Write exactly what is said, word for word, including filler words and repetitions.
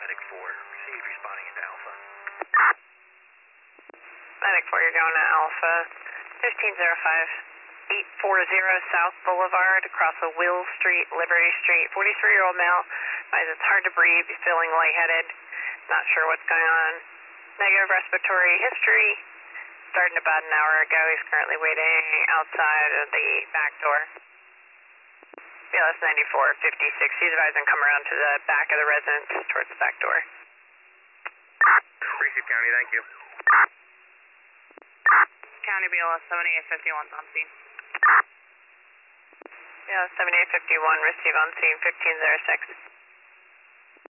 Medic four, receive, responding into Alpha. Medic four, you're going to Alpha. fifteen oh five, eight forty South Boulevard, across a Will Street, Liberty Street. forty-three-year-old male, finds it's hard to breathe, he's feeling lightheaded, not sure what's going on. Negative respiratory history, starting about an hour ago. He's currently waiting outside of the back door. B L S ninety-four fifty-six, he's advising come around to the back of the residence, towards the back door. Receive County, thank you. County B L S seventy-eight fifty-one on scene. B L S seventy-eight fifty-one, receive on scene fifteen oh six.